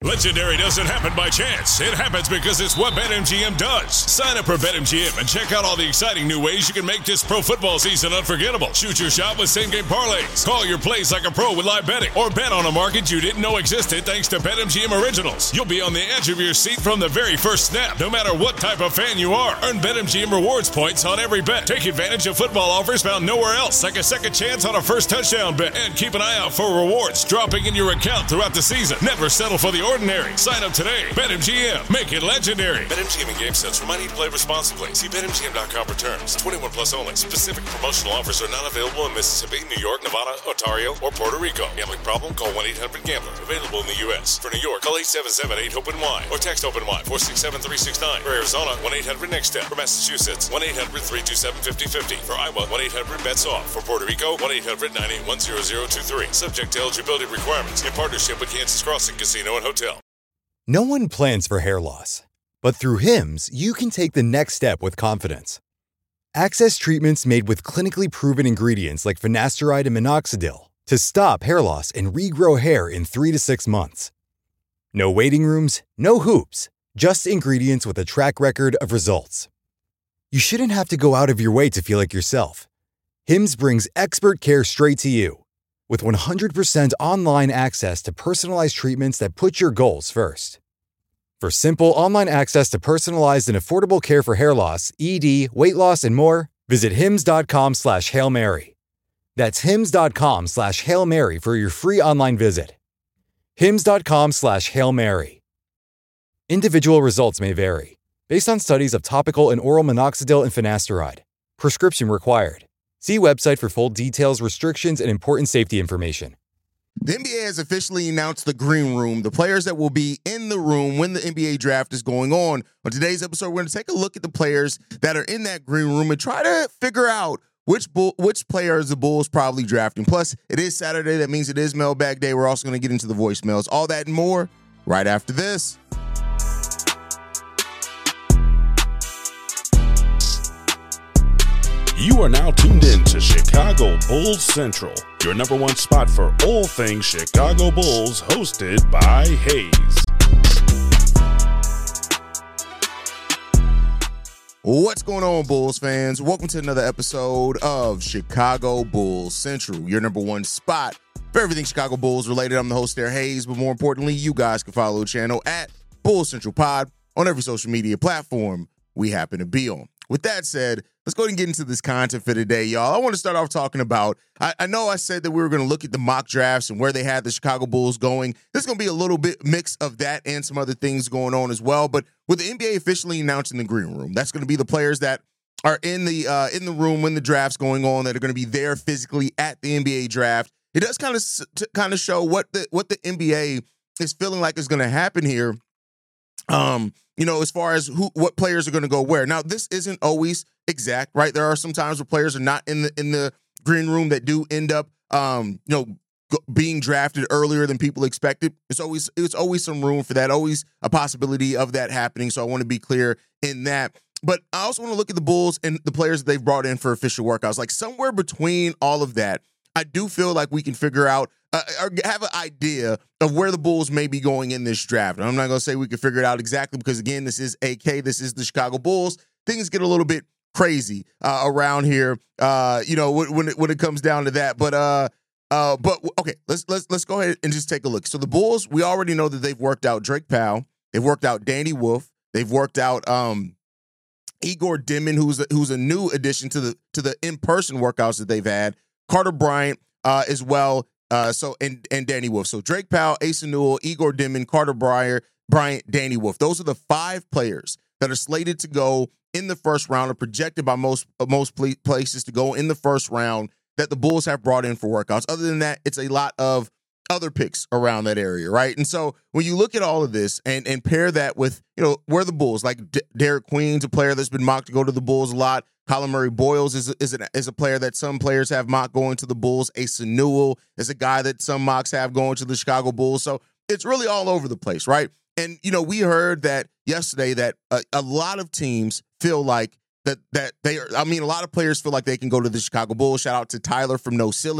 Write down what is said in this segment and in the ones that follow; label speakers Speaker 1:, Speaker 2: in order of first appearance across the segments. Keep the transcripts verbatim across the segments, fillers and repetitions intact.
Speaker 1: Legendary doesn't happen by chance. It happens because it's what BetMGM does. Sign up for BetMGM and check out all the exciting new ways you can make this pro football season unforgettable. Shoot your shot with same-game parlays. Call your plays like a pro with live betting. Or bet on a market you didn't know existed thanks to BetMGM Originals. You'll be on the edge of your seat from the very first snap, no matter what type of fan you are. Earn BetMGM rewards points on every bet. Take advantage of football offers found nowhere else, like a second chance on a first touchdown bet. And keep an eye out for rewards dropping in your account throughout the season. Never settle for the ordinary. Sign up today. BetMGM. Make it legendary. BetMGM and GameSense remind you to play responsibly. See Bet M G M dot com for terms. twenty-one plus only. Specific promotional offers are not available in Mississippi, New York, Nevada, Ontario, or Puerto Rico. Gambling problem? Call one eight hundred gambler. Available in the U S. For New York, call eight seven seven eight open Y or text OpenY four six seven three six nine. For Arizona, one eight hundred next step. For Massachusetts, one eight hundred three two seven five zero five zero. For Iowa, one eight hundred bets off. For Puerto Rico, one eight hundred nine eight one zero zero two three. Subject to eligibility requirements. In partnership with Kansas Crossing Casino and Hotel.
Speaker 2: No one plans for hair loss, but through Hims, you can take the next step with confidence. Access treatments made with clinically proven ingredients like finasteride and minoxidil to stop hair loss and regrow hair in three to six months. No waiting rooms, no hoops, just ingredients with a track record of results. You shouldn't have to go out of your way to feel like yourself. Hims brings expert care straight to you. With one hundred percent online access to personalized treatments that put your goals first. For simple online access to personalized and affordable care for hair loss, E D, weight loss, and more, visit hims.com slash Hail Mary. That's hims.com slash Hail Mary for your free online visit. hims.com slash Hail Mary. Individual results may vary, based on studies of topical and oral minoxidil and finasteride. Prescription required. See website for full details, restrictions, and important safety information.
Speaker 3: The N B A has officially announced the Green Room, the players that will be in the room when the N B A draft is going on. On today's episode, we're going to take a look at the players that are in that Green Room and try to figure out which bull, which players the Bulls probably drafting. Plus, it is Saturday. That means it is Mailbag Day. We're also going to get into the voicemails. All that and more right after this.
Speaker 4: You are now tuned in to Chicago Bulls Central, your number one spot for all things Chicago Bulls, hosted by Hayes.
Speaker 3: What's going on, Bulls fans? Welcome to another episode of Chicago Bulls Central, your number one spot for everything Chicago Bulls related. I'm the host there, Hayes, but more importantly, you guys can follow the channel at Bulls Central Pod on every social media platform we happen to be on. With that said, let's go ahead and get into this content for today, y'all. I want to start off talking about, I, I know I said that we were going to look at the mock drafts and where they had the Chicago Bulls going. There's going to be a little bit mix of that and some other things going on as well. But with the N B A officially announcing the Green Room, that's going to be the players that are in the uh, in the room when the draft's going on, that are going to be there physically at the N B A draft. It does kind of kind of show what the what the N B A is feeling like is going to happen here. Um, you know, as far as who, what players are going to go where. Now, this isn't always exact, right? There are some times where players are not in the in the Green Room that do end up, um, you know, g- being drafted earlier than people expected. It's always it's always some room for that, always a possibility of that happening. So I want to be clear in that. But I also want to look at the Bulls and the players that they've brought in for official workouts. Like somewhere between all of that, I do feel like we can figure out uh, or have an idea of where the Bulls may be going in this draft. And I'm not going to say we can figure it out exactly because, again, this is A K. This is the Chicago Bulls. Things get a little bit crazy uh, around here, uh, you know, when it, when it comes down to that. But uh, uh, but okay, let's let's let's go ahead and just take a look. So the Bulls, we already know that they've worked out Drake Powell, they've worked out Danny Wolf, they've worked out um, Igor Dimon, who's a, who's a new addition to the to the in-person workouts that they've had. Carter Bryant uh, as well. Uh, so and and Danny Wolf. So Drake Powell, Asa Newell, Igor Dimon, Carter Bryant, Bryant, Danny Wolf. Those are the five players that are slated to go in the first round, or projected by most uh, most pl- places to go in the first round, that the Bulls have brought in for workouts. Other than that, it's a lot of other picks around that area, right? And so when you look at all of this and and pair that with, you know, where the Bulls, like D- Derek Queen's a player that's been mocked to go to the Bulls a lot. Colin Murray Boyles is a, is, an, is a player that some players have mocked going to the Bulls. Asa Newell is a guy that some mocks have going to the Chicago Bulls. So it's really all over the place, right? And, you know, we heard that yesterday that a, a lot of teams feel like that that they are, I mean, a lot of players feel like they can go to the Chicago Bulls. Shout out to Tyler from No Ceilings,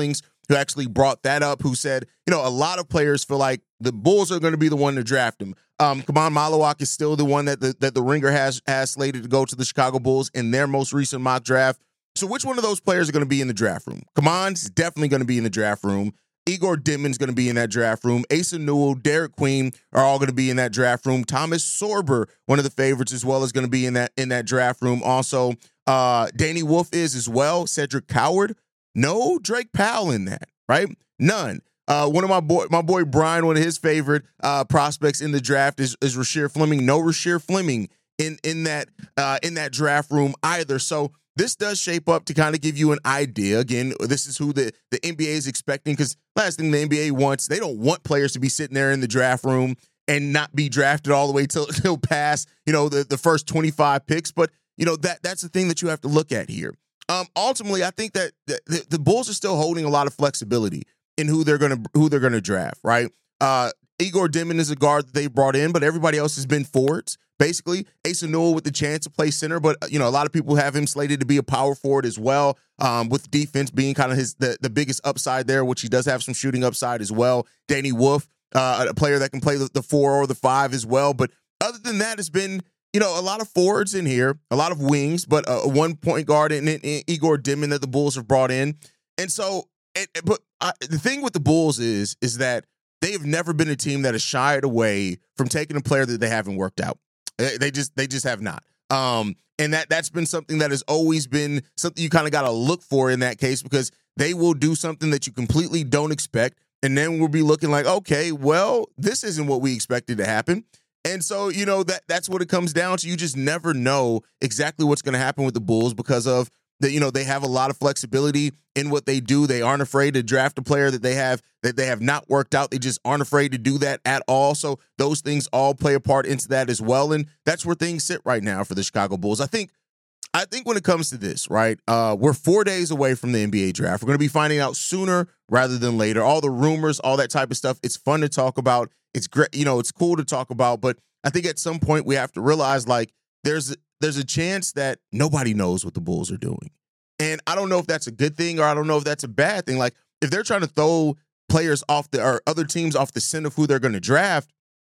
Speaker 3: who actually brought that up, who said, you know, a lot of players feel like the Bulls are going to be the one to draft him. Um, Kaman Malawak is still the one that the, that the Ringer has, has slated to go to the Chicago Bulls in their most recent mock draft. So which one of those players are going to be in the draft room? Kaman's definitely going to be in the draft room. Igor Dimmon's going to be in that draft room. Asa Newell, Derek Queen are all going to be in that draft room. Thomas Sorber, one of the favorites as well, is going to be in that in that draft room. Also, uh, Danny Wolf is as well. Cedric Coward. No Drake Powell in that, right? None. Uh, one of my boy, my boy Brian, one of his favorite uh, prospects in the draft is, is Rasheer Fleming. No Rasheer Fleming in in that uh, in that draft room either. So this does shape up to kind of give you an idea. Again, this is who the, the N B A is expecting, because last thing the N B A wants, they don't want players to be sitting there in the draft room and not be drafted all the way till, till past, you know, the, the first twenty-five picks. But, you know, that that's the thing that you have to look at here. Um, ultimately, I think that the, the, the Bulls are still holding a lot of flexibility in who they're gonna who they're gonna draft, right? Uh, Igor Dimmon is a guard that they brought in, but everybody else has been forwards. Basically, Asa Newell with the chance to play center, but you know a lot of people have him slated to be a power forward as well, um, with defense being kind of his the, the biggest upside there, which he does have some shooting upside as well. Danny Wolf, uh, a player that can play the, the four or the five as well. But other than that, it's been you know a lot of forwards in here, a lot of wings, but a one point guard in, in, in Igor Dimmon that the Bulls have brought in, and so. It, but I, the thing with the Bulls is is that they have never been a team that has shied away from taking a player that they haven't worked out. They, they just they just have not. Um, and that that's been something that has always been something you kind of got to look for in that case, because they will do something that you completely don't expect, and then we'll be looking like, okay, well, this isn't what we expected to happen. And so, you know, that that's what it comes down to. You just never know exactly what's going to happen with the Bulls because of that, you know, they have a lot of flexibility in what they do. They aren't afraid to draft a player that they have that they have not worked out. They just aren't afraid to do that at all. So those things all play a part into that as well. And that's where things sit right now for the Chicago Bulls. I think I think when it comes to this, right, uh, we're four days away from the N B A draft. We're going to be finding out sooner rather than later. All the rumors, all that type of stuff, it's fun to talk about. It's great. You know, it's cool to talk about. But I think at some point we have to realize, like, there's there's a chance that nobody knows what the Bulls are doing. And I don't know if that's a good thing or I don't know if that's a bad thing. Like, if they're trying to throw players off the or other teams off the scent of who they're going to draft,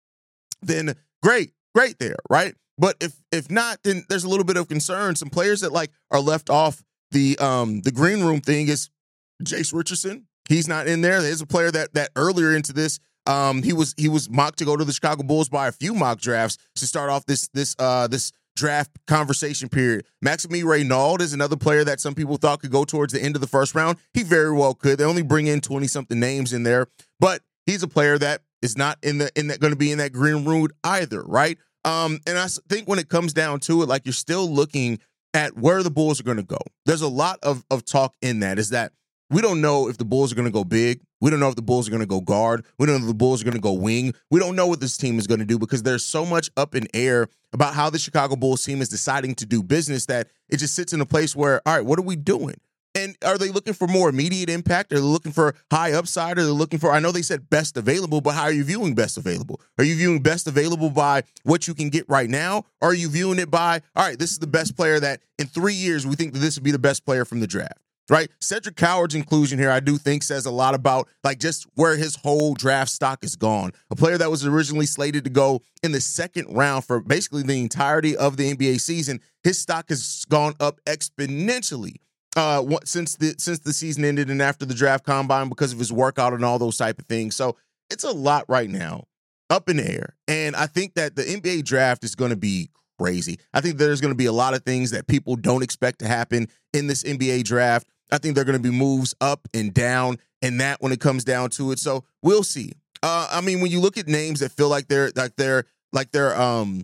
Speaker 3: then great, great there, right? But if if not, then there's a little bit of concern. Some players that like are left off the um the green room thing is Jace Richardson. He's not in there. There's a player that that earlier into this, um, he was he was mocked to go to the Chicago Bulls by a few mock drafts to start off this this uh this draft conversation period. Maxime Reynaud is another player that some people thought could go towards the end of the first round. He very well could. They only bring in twenty-something names in there, but he's a player that is not in the in that going to be in that green room either, right? Um, and I think when it comes down to it, like, you're still looking at where the Bulls are going to go. There's a lot of of talk in that is that we don't know if the Bulls are going to go big. We don't know if the Bulls are going to go guard. We don't know if the Bulls are going to go wing. We don't know what this team is going to do because there's so much up in air about how the Chicago Bulls team is deciding to do business that it just sits in a place where, all right, what are we doing? And are they looking for more immediate impact? Are they looking for high upside? Are they looking for, I know they said best available, but how are you viewing best available? Are you viewing best available by what you can get right now? Or are you viewing it by, all right, this is the best player that in three years we think that this would be the best player from the draft? Right? Cedric Coward's inclusion here, I do think, says a lot about like just where his whole draft stock is gone. A player that was originally slated to go in the second round for basically the entirety of the N B A season, his stock has gone up exponentially uh, since the since the season ended and after the draft combine because of his workout and all those type of things. So it's a lot right now up in the air. And I think that the N B A draft is going to be crazy. I think there's going to be a lot of things that people don't expect to happen in this N B A draft. I think there are going to be moves up and down and that when it comes down to it. So we'll see. Uh, I mean, when you look at names that feel like they're like they're like they're um,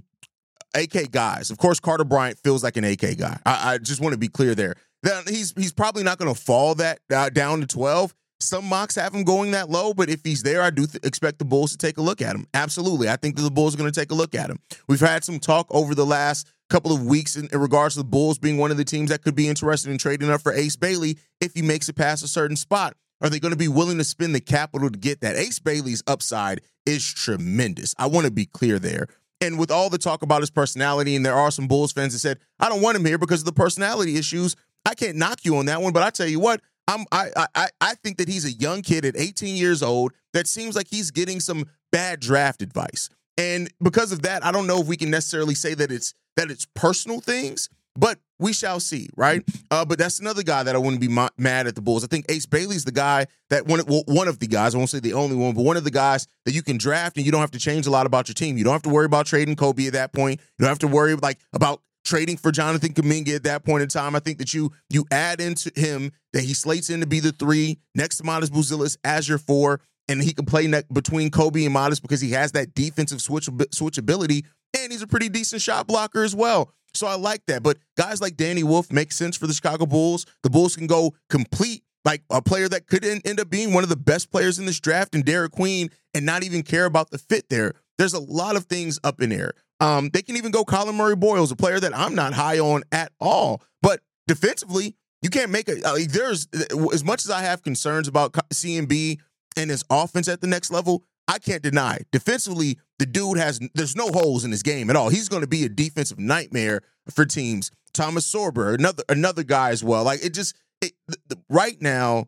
Speaker 3: A K guys, of course, Carter Bryant feels like an A K guy. I, I just want to be clear there. That he's he's probably not going to fall that uh, down to twelve. Some mocks have him going that low, but if he's there, I do th- expect the Bulls to take a look at him. Absolutely. I think that the Bulls are going to take a look at him. We've had some talk over the last couple of weeks in, in regards to the Bulls being one of the teams that could be interested in trading up for Ace Bailey if he makes it past a certain spot. Are they going to be willing to spend the capital to get that? Ace Bailey's upside is tremendous. I want to be clear there. And with all the talk about his personality, and there are some Bulls fans that said, I don't want him here because of the personality issues. I can't knock you on that one, but I tell you what, I'm, I, I, I think that he's a young kid at eighteen years old that seems like he's getting some bad draft advice. And because of that, I don't know if we can necessarily say that it's that it's personal things, but we shall see, right? Uh, but that's another guy that I wouldn't be ma- mad at the Bulls. I think Ace Bailey's the guy that one, well, one of the guys, I won't say the only one, but one of the guys that you can draft and you don't have to change a lot about your team. You don't have to worry about trading Kobe at that point. You don't have to worry like about trading for Jonathan Kuminga at that point in time. I think that you you add into him that he slates in to be the three next to Modest Buzelis as your four, and he can play ne- between Kobe and Modest because he has that defensive switch switchability, and he's a pretty decent shot blocker as well. So I like that. But guys like Danny Wolf make sense for the Chicago Bulls. The Bulls can go complete like a player that could end up being one of the best players in this draft and Derek Queen and not even care about the fit there. There's a lot of things up in there. Um, they can even go Colin Murray-Boyles, a player that I'm not high on at all. But defensively, you can't make a like, there's as much as I have concerns about C M B and his offense at the next level, I can't deny defensively the dude has there's no holes in his game at all. He's going to be a defensive nightmare for teams. Thomas Sorber, another another guy as well. Like it just it, the, the, right now,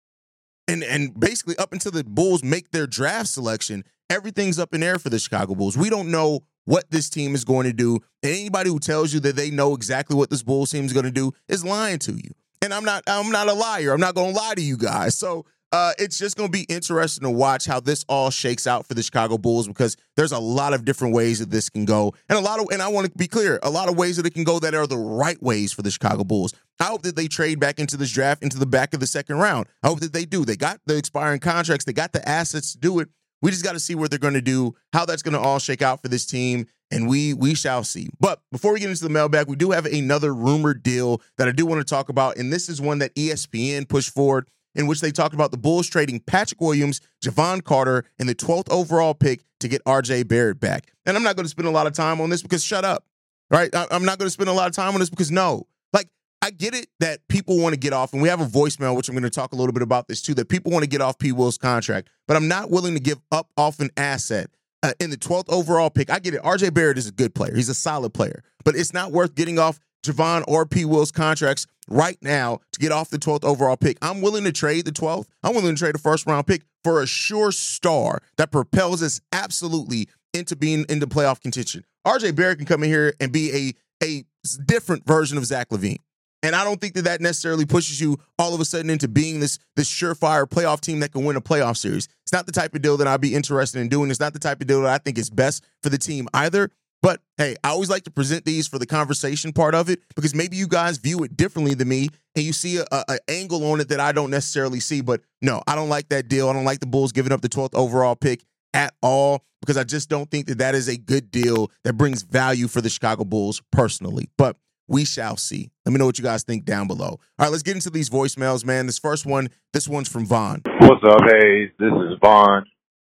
Speaker 3: and and basically up until the Bulls make their draft selection, everything's up in air for the Chicago Bulls. We don't know what this team is going to do. And anybody who tells you that they know exactly what this Bulls team is going to do is lying to you. And I'm not I'm not a liar. I'm not going to lie to you guys. So uh, it's just going to be interesting to watch how this all shakes out for the Chicago Bulls because there's a lot of different ways that this can go. And a lot of and I want to be clear, a lot of ways that it can go that are the right ways for the Chicago Bulls. I hope that they trade back into this draft into the back of the second round. I hope that they do. They got the expiring contracts. They got the assets to do it. We just got to see what they're going to do, how that's going to all shake out for this team, and we we shall see. But before we get into the mailbag, we do have another rumored deal that I do want to talk about, and this is one that E S P N pushed forward, in which they talked about the Bulls trading Patrick Williams, Javon Carter, and the twelfth overall pick to get R J Barrett back. And I'm not going to spend a lot of time on this because shut up, right? I'm not going to spend a lot of time on this because no. Like, I get it that people want to get off, and we have a voicemail, which I'm going to talk a little bit about this too, that people want to get off P. Will's contract, but I'm not willing to give up off an asset uh, in the twelfth overall pick. I get it. R J Barrett is a good player. He's a solid player, but it's not worth getting off Javon or P. Will's contracts right now to get off the twelfth overall pick. I'm willing to trade the twelfth. I'm willing to trade a first round pick for a sure star that propels us absolutely into being into playoff contention. R J Barrett can come in here and be a, a different version of Zach LaVine. And I don't think that that necessarily pushes you all of a sudden into being this, this surefire playoff team that can win a playoff series. It's not the type of deal that I'd be interested in doing. It's not the type of deal that I think is best for the team either. But, hey, I always like to present these for the conversation part of it because maybe you guys view it differently than me and you see a, a, a angle on it that I don't necessarily see. But, no, I don't like that deal. I don't like the Bulls giving up the twelfth overall pick at all because I just don't think that that is a good deal that brings value for the Chicago Bulls personally. But we shall see. Let me know what you guys think down below. All right, let's get into these voicemails, man. This first one, this one's from Vaughn.
Speaker 5: What's up, Hayes? This is Vaughn.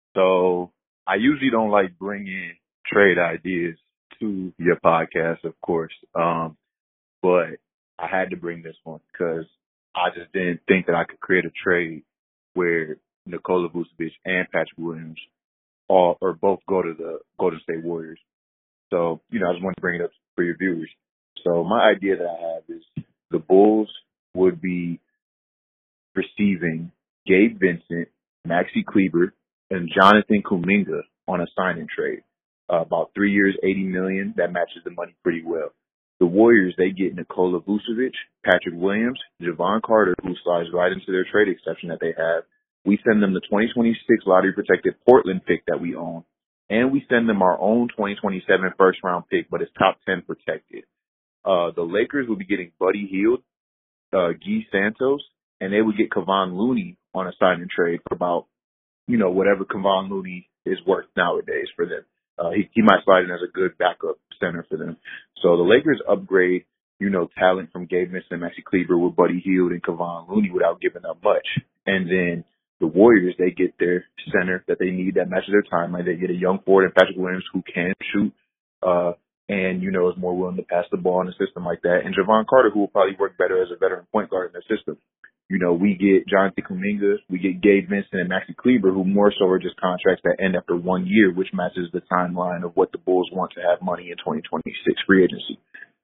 Speaker 5: So I usually don't like bringing trade ideas to your podcast, of course, um, but I had to bring this one because I just didn't think that I could create a trade where Nikola Vucevic and Patrick Williams all or both go to the Golden State Warriors. So, you know, I just wanted to bring it up for your viewers. So my idea that I have is the Bulls would be receiving Gabe Vincent, Maxi Kleber, and Jonathan Kuminga on a sign-in trade. Uh, about three years, eighty million dollars. That matches the money pretty well. The Warriors, they get Nikola Vucevic, Patrick Williams, Javon Carter, who slides right into their trade exception that they have. We send them the twenty twenty-six lottery-protected Portland pick that we own, and we send them our own twenty twenty-seven first-round pick, but it's top ten protected. Uh, the Lakers would be getting Buddy Hield, uh, Guy Santos, and they would get Kevon Looney on a sign and trade for about, you know, whatever Kevon Looney is worth nowadays for them. Uh, he, he might slide in as a good backup center for them. So the Lakers upgrade, you know, talent from Gabe Vincent and Maxi Kleber with Buddy Hield and Kevon Looney without giving up much. And then the Warriors, they get their center that they need that matches their time. Like they get a young forward and Patrick Williams who can shoot, uh, and, you know, is more willing to pass the ball in a system like that. And Javon Carter, who will probably work better as a veteran point guard in the system. You know, we get Jonathan Kuminga, we get Gabe Vincent and Maxi Kleber, who more so are just contracts that end after one year, which matches the timeline of what the Bulls want to have money in twenty twenty-six free agency.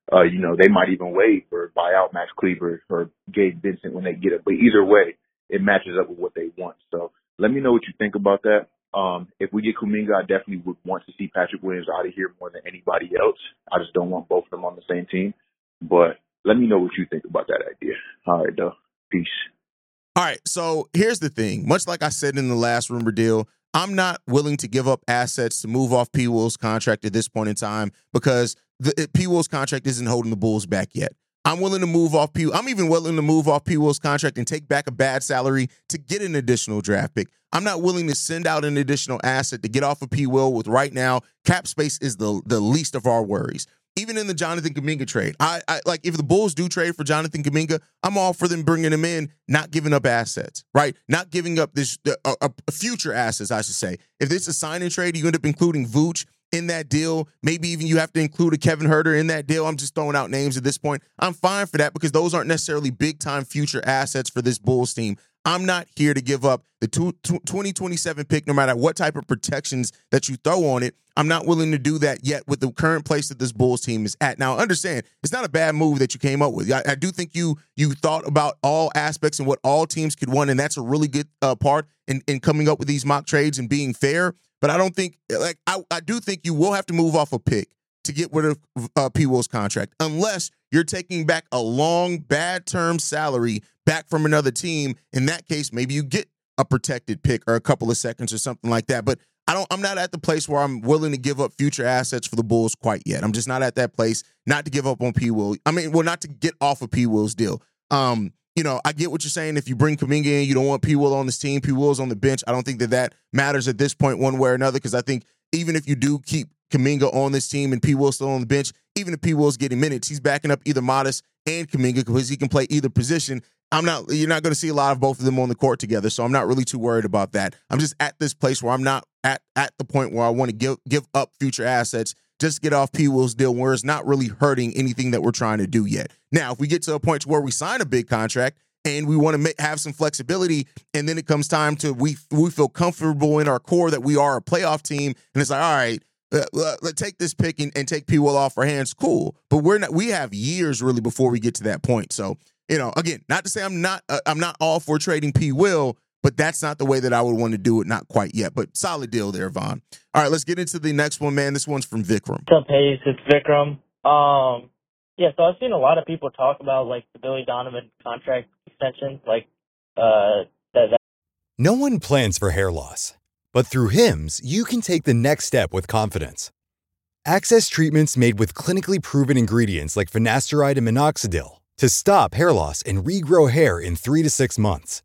Speaker 5: Uh, you know, they might even waive or buy out Max Kleber or Gabe Vincent when they get it. But either way, it matches up with what they want. So let me know what you think about that. Um, if we get Kuminga, I definitely would want to see Patrick Williams out of here more than anybody else. I just don't want both of them on the same team. But let me know what you think about that idea. All right, though. Peace.
Speaker 3: All right, so here's the thing. Much like I said in the last rumor deal, I'm not willing to give up assets to move off P. Will's contract at this point in time because the P. Will's contract isn't holding the Bulls back yet. I'm willing to move off P. I'm even willing to move off P. Will's contract and take back a bad salary to get an additional draft pick. I'm not willing to send out an additional asset to get off of P. Will with right now. Cap space is the, the least of our worries. Even in the Jonathan Kuminga trade, I, I like if the Bulls do trade for Jonathan Kuminga, I'm all for them bringing him in, not giving up assets, right? Not giving up this uh, uh, future assets, I should say. If it's a sign and trade, you end up including Vooch in that deal. Maybe even you have to include a Kevin Huerter in that deal. I'm just throwing out names at this point. I'm fine for that because those aren't necessarily big-time future assets for this Bulls team. I'm not here to give up the twenty twenty-seven pick no matter what type of protections that you throw on it. I'm not willing to do that yet with the current place that this Bulls team is at. Now, understand, it's not a bad move that you came up with. I, I do think you you thought about all aspects and what all teams could want, and that's a really good uh, part in, in coming up with these mock trades and being fair. But I don't think, like, I, I do think you will have to move off a pick to get rid of uh, P. Will's contract, unless you're taking back a long, bad-term salary back from another team. In that case, maybe you get a protected pick or a couple of seconds or something like that. But I don't, I'm not at the place where I'm willing to give up future assets for the Bulls quite yet. I'm just not at that place, not to give up on P. Will. I mean, well, not to get off of P. Will's deal. Um, you know, I get what you're saying. If you bring Kuminga in, you don't want P. Will on this team. P. Will's on the bench. I don't think that that matters at this point one way or another, because I think even if you do keep Kuminga on this team and P. Will still on the bench, even if P. Will's getting minutes, he's backing up either Modest and Kuminga because he can play either position. I'm not, you're not going to see a lot of both of them on the court together, so I'm not really too worried about that. I'm just at this place where I'm not at, at the point where I want to give give up future assets just to get off P. Will's deal where it's not really hurting anything that we're trying to do yet. Now, if we get to a point where we sign a big contract and we want to make, have some flexibility, and then it comes time to we we feel comfortable in our core that we are a playoff team, and it's like, all right, Uh, let's take this pick and, and take P. Will off our hands. Cool, but we're not. We have years really before we get to that point. So, you know, again, not to say I'm not. Uh, I'm not all for trading P. Will, but that's not the way that I would want to do it. Not quite yet, but solid deal there, Vaughn. All right, let's get into the next one, man. This one's from Vikram.
Speaker 6: What's up, Hayes? It's Vikram. Um, yeah. So I've seen a lot of people talk about like the Billy Donovan contract extension, like uh, that. that-
Speaker 2: No one plans for hair loss. But through Hims, you can take the next step with confidence. Access treatments made with clinically proven ingredients like finasteride and minoxidil to stop hair loss and regrow hair in three to six months.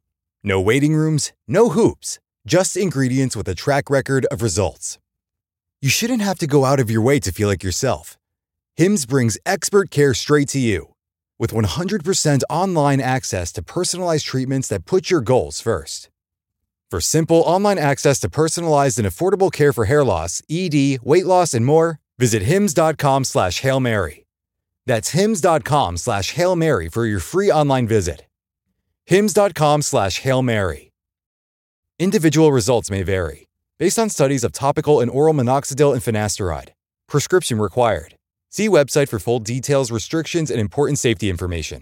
Speaker 2: No waiting rooms, no hoops, just ingredients with a track record of results. You shouldn't have to go out of your way to feel like yourself. Hims brings expert care straight to you. With one hundred percent online access to personalized treatments that put your goals first. For simple online access to personalized and affordable care for hair loss, E D, weight loss, and more, visit hims.com slash Hail Mary. That's hims.com slash Hail Mary for your free online visit. hims.com slash Hail Mary. Individual results may vary, based on studies of topical and oral minoxidil and finasteride. Prescription required. See website for full details, restrictions, and important safety information.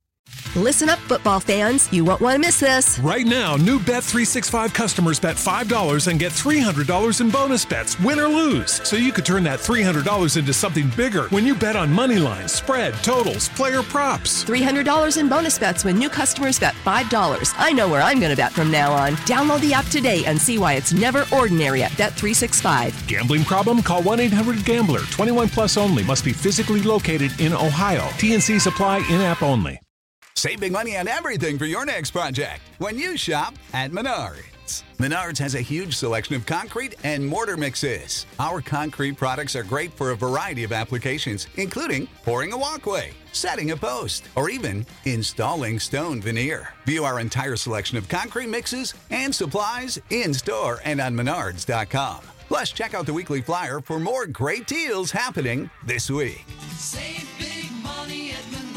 Speaker 7: Listen up, football fans. You won't want to miss this.
Speaker 8: Right now, new Bet three sixty-five customers bet five dollars and get three hundred dollars in bonus bets, win or lose. So you could turn that three hundred dollars into something bigger when you bet on money lines, spread, totals, player props.
Speaker 7: three hundred dollars in bonus bets when new customers bet five dollars. I know where I'm going to bet from now on. Download the app today and see why it's never ordinary at Bet three sixty-five.
Speaker 8: Gambling problem? Call one eight hundred gambler. twenty-one plus only. Must be physically located in Ohio. T N C Supply in-app only.
Speaker 9: Save big money on everything for your next project when you shop at Menards. Menards has a huge selection of concrete and mortar mixes. Our concrete products are great for a variety of applications, including pouring a walkway, setting a post, or even installing stone veneer. View our entire selection of concrete mixes and supplies in-store and on menards dot com. Plus, check out the weekly flyer for more great deals happening this week.
Speaker 10: Save big money at Menards.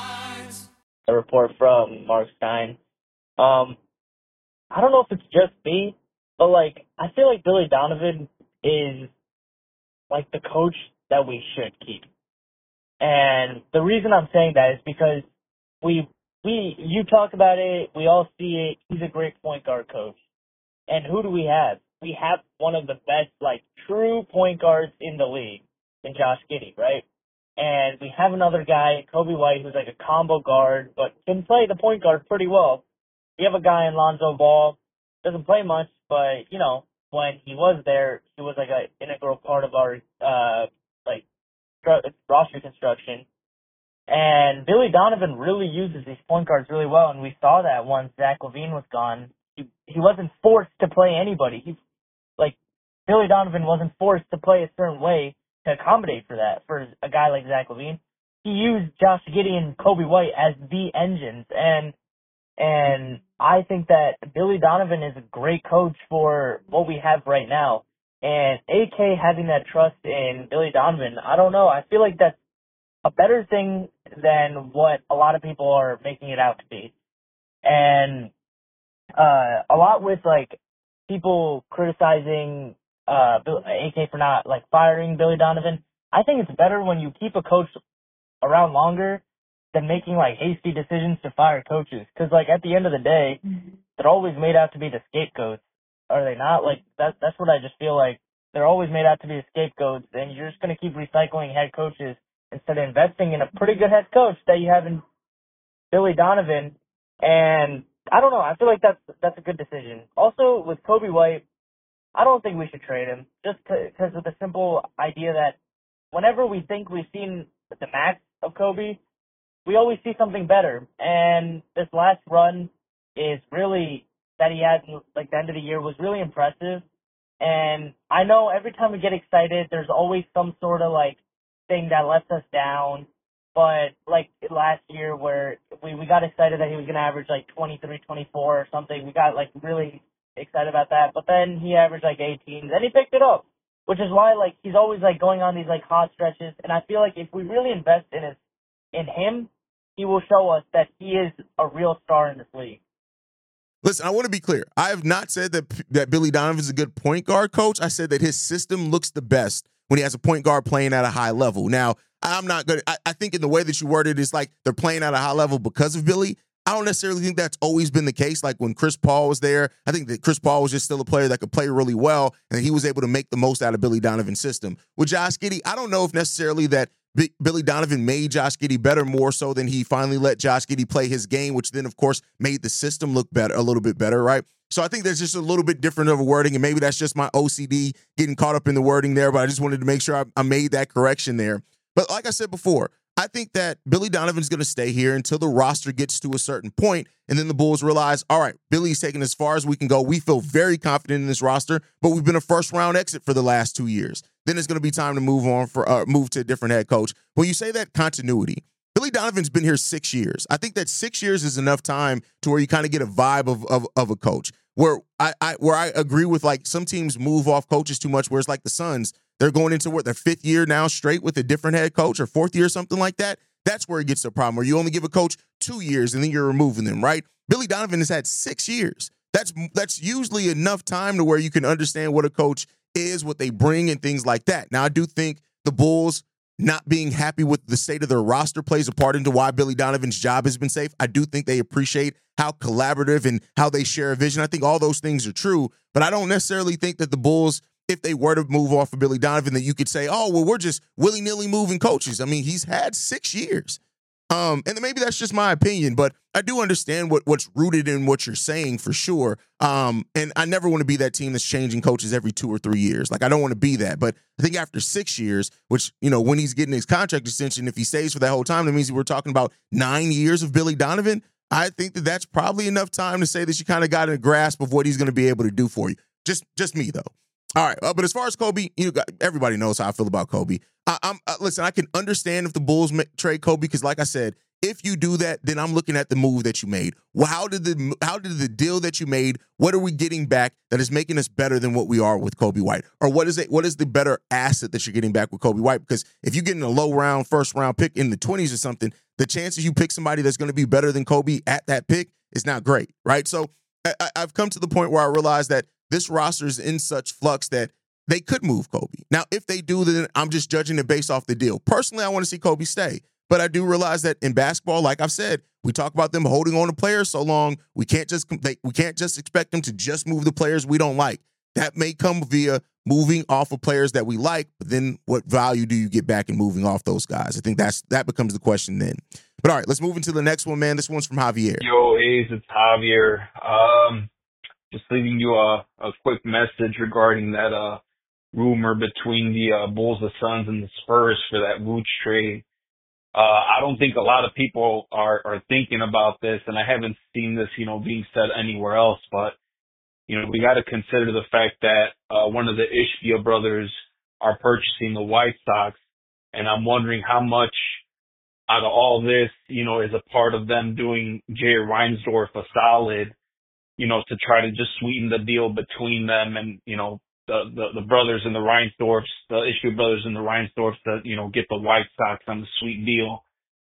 Speaker 6: A report from Mark Stein. Um, I don't know if it's just me, but like I feel like Billy Donovan is like the coach that we should keep. And the reason I'm saying that is because we, we, you talk about it, we all see it. He's a great point guard coach. And who do we have? We have one of the best, like, true point guards in the league in Josh Giddey, right? And we have another guy, Kobe White, who's like a combo guard, but can play the point guard pretty well. We have a guy in Lonzo Ball, doesn't play much, but, you know, when he was there, he was like an integral part of our, uh, like, roster construction. And Billy Donovan really uses these point guards really well, and we saw that once Zach LaVine was gone. He, he wasn't forced to play anybody. He, like, Billy Donovan wasn't forced to play a certain way to accommodate for that, for a guy like Zach LaVine. He used Josh Giddey and Kobe White as the engines, and and I think that Billy Donovan is a great coach for what we have right now. And A K having that trust in Billy Donovan, I don't know. I feel like that's a better thing than what a lot of people are making it out to be. And uh, a lot with, like, people criticizing uh, A K for not, like, firing Billy Donovan. I think it's better when you keep a coach around longer than making, like, hasty decisions to fire coaches. Because, like, at the end of the day, they're always made out to be the scapegoats. Are they not? Like, that, that's what I just feel like. They're always made out to be the scapegoats, and you're just going to keep recycling head coaches instead of investing in a pretty good head coach that you have in Billy Donovan. And I don't know. I feel like that's that's a good decision. Also, with Kobe White, I don't think we should trade him just because of the simple idea that whenever we think we've seen the max of Kobe, we always see something better. And this last run is really that he had, like, the end of the year was really impressive. And I know every time we get excited, there's always some sort of, like, thing that lets us down. But, like, last year where we, we got excited that he was going to average, like, twenty-three, twenty-four or something. We got, like, really excited about that. But then he averaged, like, eighteen. Then he picked it up, which is why, like, he's always, like, going on these, like, hot stretches. And I feel like if we really invest in his, in him, he will show us that he is a real star in this league.
Speaker 3: Listen, I want to be clear. I have not said that that Billy Donovan is a good point guard coach. I said that his system looks the best when he has a point guard playing at a high level. Now, I'm not going to – I think in the way that you worded it, it's like they're playing at a high level because of Billy. I don't necessarily think that's always been the case. Like when Chris Paul was there, I think that Chris Paul was just still a player that could play really well, and he was able to make the most out of Billy Donovan's system. With Josh Giddey, I don't know if necessarily that B- Billy Donovan made Josh Giddey better more so than he finally let Josh Giddey play his game, which then, of course, made the system look better, a little bit better, right? So I think there's just a little bit different of a wording, and maybe that's just my O C D getting caught up in the wording there, but I just wanted to make sure I, I made that correction there. But like I said before, I think that Billy Donovan's going to stay here until the roster gets to a certain point, and then the Bulls realize, all right, Billy's taking as far as we can go. We feel very confident in this roster, but we've been a first-round exit for the last two years. Then it's going to be time to move on for uh, move to a different head coach. When you say that continuity, Billy Donovan's been here six years. I think that six years is enough time to where you kind of get a vibe of, of, of a coach. Where I, I where I agree with, like, some teams move off coaches too much, where it's like the Suns. They're going into what, their fifth year now straight with a different head coach, or fourth year, something like that. That's where it gets a problem, where you only give a coach two years and then you're removing them, right? Billy Donovan has had six years. That's that's usually enough time to where you can understand what a coach is, what they bring, and things like that. Now, I do think the Bulls not being happy with the state of their roster plays a part into why Billy Donovan's job has been safe. I do think they appreciate how collaborative and how they share a vision. I think all those things are true, but I don't necessarily think that the Bulls, if they were to move off of Billy Donovan, that you could say, oh, well, we're just willy-nilly moving coaches. I mean, he's had six years. Um, and maybe that's just my opinion, but I do understand what, what's rooted in what you're saying for sure. Um, and I never want to be that team that's changing coaches every two or three years. Like, I don't want to be that. But I think after six years, which, you know, when he's getting his contract extension, if he stays for that whole time, that means we're talking about nine years of Billy Donovan. I think that that's probably enough time to say that you kind of got a grasp of what he's going to be able to do for you. Just, just me, though. All right, uh, but as far as Kobe, you know, everybody knows how I feel about Kobe. I, I'm uh, listen. I can understand if the Bulls ma- trade Kobe, because, like I said, if you do that, then I'm looking at the move that you made. Well, how did the how did the deal that you made? What are we getting back that is making us better than what we are with Kobe White? Or what is it? What is the better asset that you're getting back with Kobe White? Because if you're getting a low round, first round pick in the twenties or something, the chances you pick somebody that's going to be better than Kobe at that pick is not great, right? So I, I've come to the point where I realize that this roster is in such flux that they could move Kobe. Now, if they do, then I'm just judging it based off the deal. Personally, I want to see Kobe stay. But I do realize that in basketball, like I've said, we talk about them holding on to players so long. We can't just they, we can't just expect them to just move the players we don't like. That may come via moving off of players that we like, but then what value do you get back in moving off those guys? I think that's that becomes the question then. But all right, let's move into the next one, man. This one's from Javier.
Speaker 11: Yo, A's, it's Javier. Um, just leaving you a, a quick message regarding that uh, rumor between the uh, Bulls, the Suns, and the Spurs for that Vooch trade. Uh, I don't think a lot of people are, are thinking about this, and I haven't seen this, you know, being said anywhere else, but, you know, we got to consider the fact that uh, one of the Ishbia brothers are purchasing the White Sox, and I'm wondering how much out of all this, you know, is a part of them doing Jerry Reinsdorf a solid, you know, to try to just sweeten the deal between them and, you know, the, the, the brothers and the Reinsdorfs, the Ishbia brothers and the Reinsdorfs to, you know, get the White Sox on the sweet deal.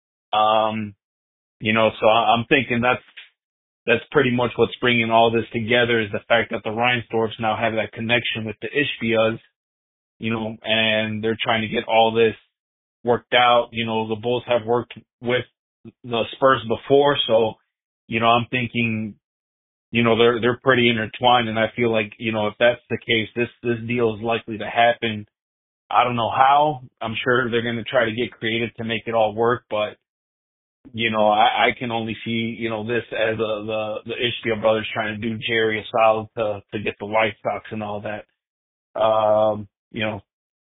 Speaker 11: Um, you know, so I'm thinking that's, that's pretty much what's bringing all this together is the fact that the Reinsdorfs now have that connection with the Ishbias, you know, and they're trying to get all this worked out. You know, the Bulls have worked with the Spurs before, so, you know, I'm thinking, you know, they're, they're pretty intertwined, and I feel like, you know, if that's the case, this, this deal is likely to happen. I don't know how. I'm sure they're going to try to get creative to make it all work, but, you know, I, I can only see, you know, this as a, the, the Ishbia brothers trying to do Jerry a solid to, to get the White Sox and all that. Um, you know,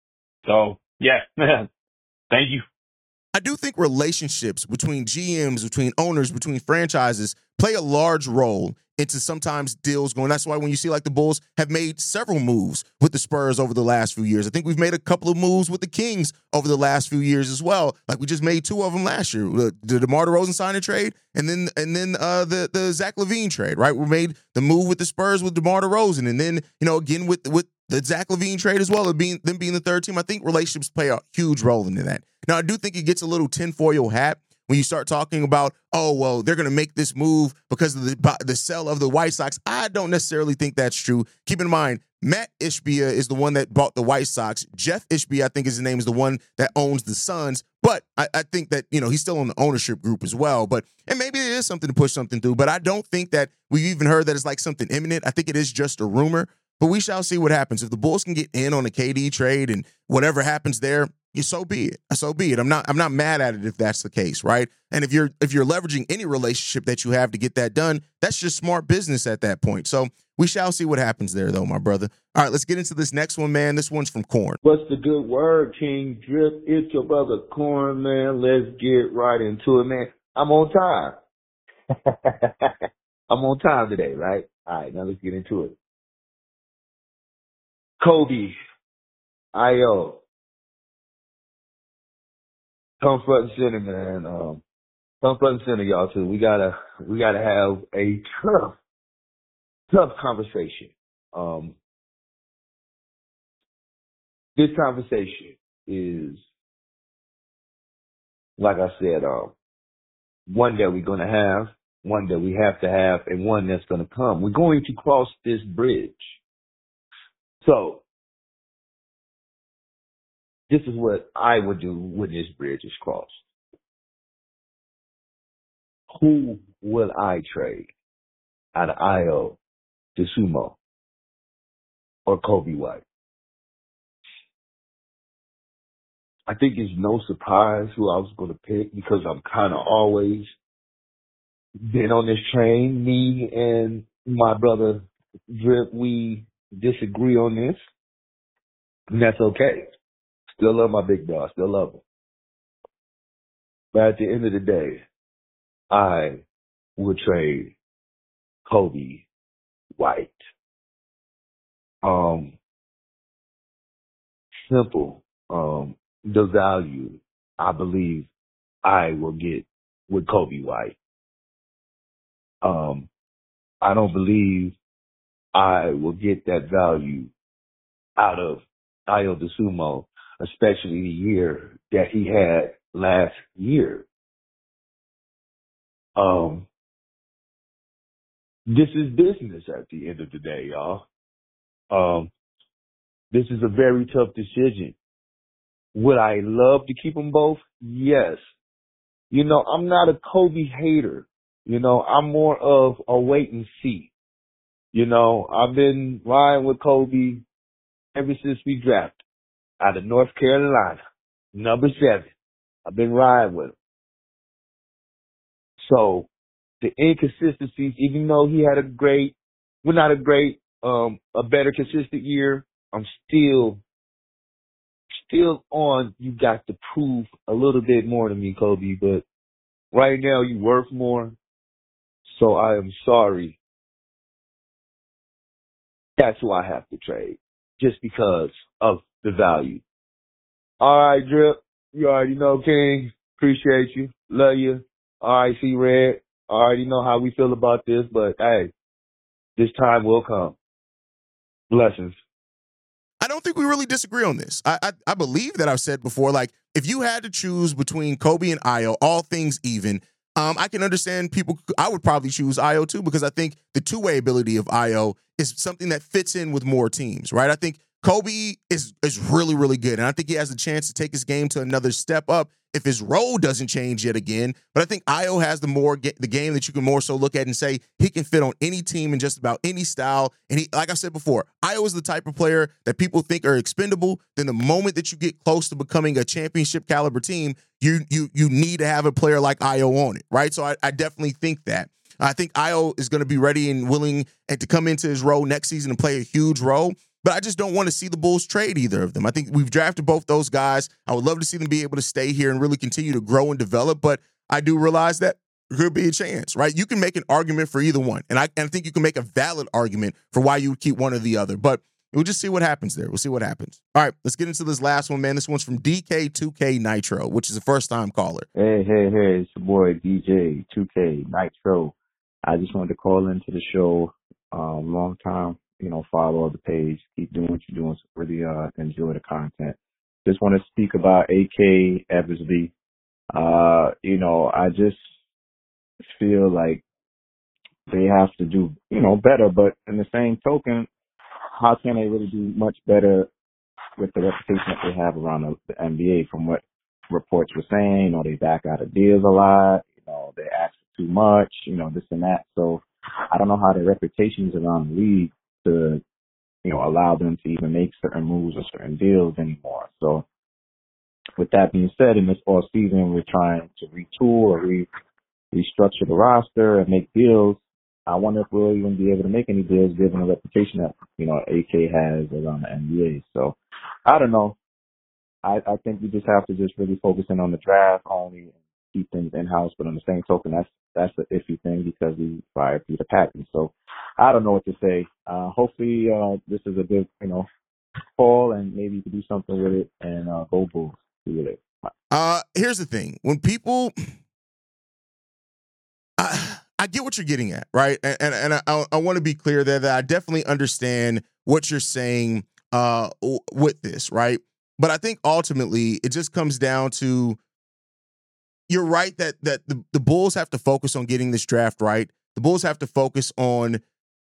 Speaker 11: so yeah, thank you.
Speaker 3: I do think relationships between G Ms, between owners, between franchises play a large role into sometimes deals going. That's why when you see like the Bulls have made several moves with the Spurs over the last few years. I think we've made a couple of moves with the Kings over the last few years as well. Like we just made two of them last year. The, the DeMar DeRozan signing trade and then and then uh, the, the Zach LaVine trade, right? We made the move with the Spurs with DeMar DeRozan and then, you know, again with, with the Zach LaVine trade as well, of being them being the third team. I think relationships play a huge role into that. Now, I do think it gets a little tinfoil hat when you start talking about, oh, well, they're going to make this move because of the the sell of the White Sox. I don't necessarily think that's true. Keep in mind, Matt Ishbia is the one that bought the White Sox. Jeff Ishbia, I think his name, is the one that owns the Suns. But I, I think that, you know, he's still on the ownership group as well. But and maybe it is something to push something through. But I don't think that we've even heard that it's like something imminent. I think it is just a rumor. But we shall see what happens. If the Bulls can get in on the K D trade and whatever happens there, you so be it. So be it. I'm not I'm not mad at it if that's the case, right? And if you're if you're leveraging any relationship that you have to get that done, that's just smart business at that point. So we shall see what happens there, though, my brother. All right, let's get into this next one, man. This one's from Corn.
Speaker 12: What's the good word, King Drip? It's your brother Corn, man. Let's get right into it, man. I'm on time. I'm on time today, right? All right, now let's get into it. Kobe, I O, come front and center, man. Um, come front and center, y'all. Too. We gotta, we gotta have a tough, tough conversation. Um, this conversation is, like I said, um, one that we're gonna have, one that we have to have, and one that's gonna come. We're going to cross this bridge. So, this is what I would do when this bridge is crossed. Who will I trade out of I O, DeSumo, or Kobe White? I think it's no surprise who I was going to pick because I'm kind of always been on this train. Me and my brother Drip, we disagree on this, and that's okay. Still love my big dog, still love him. But at the end of the day, I would trade Kobe White. Um, simple. Um, the value I believe I will get with Kobe White. Um, I don't believe I will get that value out of Ayo DeSumo, especially the year that he had last year. Um, this is business at the end of the day, y'all. Um, This is a very tough decision. Would I love to keep them both? Yes. You know, I'm not a Kobe hater. You know, I'm more of a wait and see. You know, I've been riding with Kobe ever since we drafted out of North Carolina, number seven. I've been riding with him. So the inconsistencies, even though he had a great, well, not a great, um, a better consistent year, I'm still, still on. You got to prove a little bit more to me, Kobe. But right now, you worth more. So I am sorry. That's who I have to trade, just because of the value. All right, Drip. You already know, King. Appreciate you. Love you. All right, C-Red. I already know how we feel about this, but hey, this time will come. Blessings.
Speaker 3: I don't think we really disagree on this. I, I I believe that I've said before, like, if you had to choose between Kobe and Ayo, all things even, um, I can understand people. I would probably choose Ayo too, because I think the two-way ability of Ayo is something that fits in with more teams, right? I think Kobe is is really, really good, and I think he has a chance to take his game to another step up if his role doesn't change yet again. But I think Ayo has the more the game that you can more so look at and say he can fit on any team in just about any style. And he, like I said before, Ayo is the type of player that people think are expendable. Then the moment that you get close to becoming a championship caliber team, you you you need to have a player like Ayo on it, right? So I, I definitely think that. I think Ayo is going to be ready and willing and to come into his role next season and play a huge role. But I just don't want to see the Bulls trade either of them. I think we've drafted both those guys. I would love to see them be able to stay here and really continue to grow and develop. But I do realize that there could be a chance, right? You can make an argument for either one. And I, and I think you can make a valid argument for why you would keep one or the other. But we'll just see what happens there. We'll see what happens. All right, let's get into this last one, man. This one's from D K two K Nitro, which is a first-time caller.
Speaker 13: Hey, hey, hey, it's your boy D J two K Nitro. I just wanted to call into the show. Um, long time. You know, follow the page, keep doing what you're doing, really uh, enjoy the content. Just want to speak about A K Eversley. Uh, you know, I just feel like they have to do, you know, better, but in the same token, how can they really do much better with the reputation that they have around the, the N B A? From what reports were saying, you know, they back out of deals a lot, you know, they ask for too much, you know, this and that. So I don't know how their reputation is around the league to, you know, allow them to even make certain moves or certain deals anymore. So with that being said, in this off season, we're trying to retool or re- restructure the roster and make deals. I wonder if we'll even be able to make any deals given the reputation that, you know, A K has around the N B A. So I don't know. I, I think we just have to just really focus in on the draft only and keep things in-house. But on the same token, that's that's the iffy thing because we fired Peter Patton. So I don't know what to say. Uh, hopefully uh, this is a good, you know, fall and maybe you can do something with it and uh, go Bulls. See you later. Bye.
Speaker 3: Uh, here's the thing. When people, I, I get what you're getting at, right? And and, and I, I want to be clear there that I definitely understand what you're saying uh, with this, right? But I think ultimately it just comes down to, you're right that that the, the Bulls have to focus on getting this draft right. The Bulls have to focus on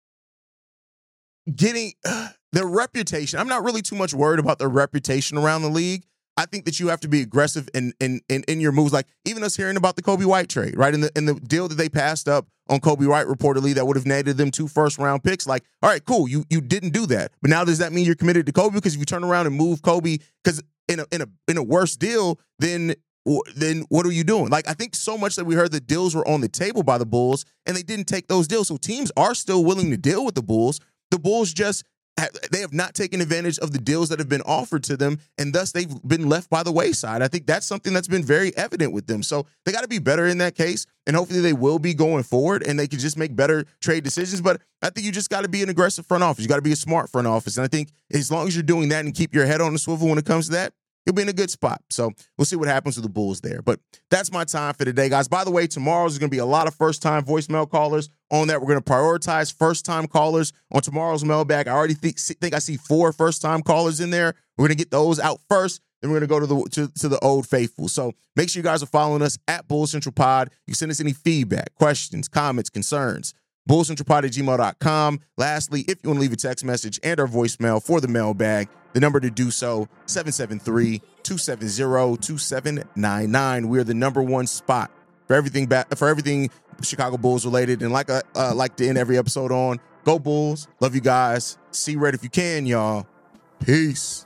Speaker 3: getting uh, their reputation. I'm not really too much worried about their reputation around the league. I think that you have to be aggressive in in in, in your moves. Like even us hearing about the Kobe White trade, right? In the in the deal that they passed up on Kobe White reportedly that would have netted them two first round picks. Like, all right, cool. You you didn't do that. But now does that mean you're committed to Kobe? Because if you turn around and move Kobe, because in a in a in a worse deal, then then what are you doing? Like, I think so much that we heard that deals were on the table by the Bulls and they didn't take those deals. So teams are still willing to deal with the Bulls. The Bulls just, they have not taken advantage of the deals that have been offered to them, and thus they've been left by the wayside. I think that's something that's been very evident with them. So they got to be better in that case, and hopefully they will be going forward, and they can just make better trade decisions. But I think you just got to be an aggressive front office. You got to be a smart front office, and I think as long as you're doing that and keep your head on the swivel when it comes to that, you'll be in a good spot. So we'll see what happens with the Bulls there. But that's my time for today, guys. By the way, tomorrow's going to be a lot of first-time voicemail callers on that. We're going to prioritize first-time callers on tomorrow's mailbag. I already think, think I see four first-time callers in there. We're going to get those out first. Then we're going to go to the to, to the old faithful. So make sure you guys are following us at Bulls Central Pod. You can send us any feedback, questions, comments, concerns. Bulls Central Pod at gmail dot com. Lastly, if you want to leave a text message and our voicemail for the mailbag, The number to do so, seven seven three, two seven zero, two seven nine nine. We're the number one spot for everything ba- for everything Chicago Bulls related. And like I uh, like to end every episode on, go Bulls. Love you guys. See red if you can, y'all. Peace.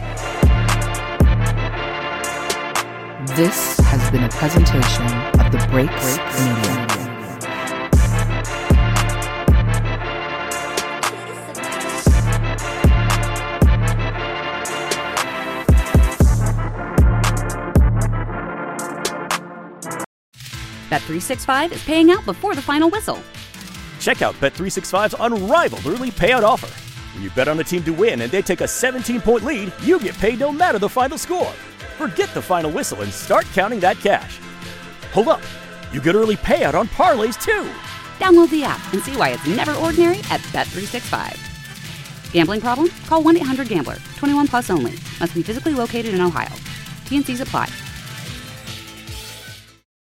Speaker 14: This has been a presentation of the Break Break Media.
Speaker 15: Bet three sixty-five is paying out before the final whistle.
Speaker 16: Check out Bet three sixty-five's unrivaled early payout offer. When you bet on a team to win and they take a seventeen-point lead, you get paid no matter the final score. Forget the final whistle and start counting that cash. Hold up, you get early payout on parlays too.
Speaker 15: Download the app and see why it's never ordinary at Bet three sixty-five. Gambling problem? Call one eight hundred gambler. twenty-one plus only. Must be physically located in Ohio. T N Cs apply.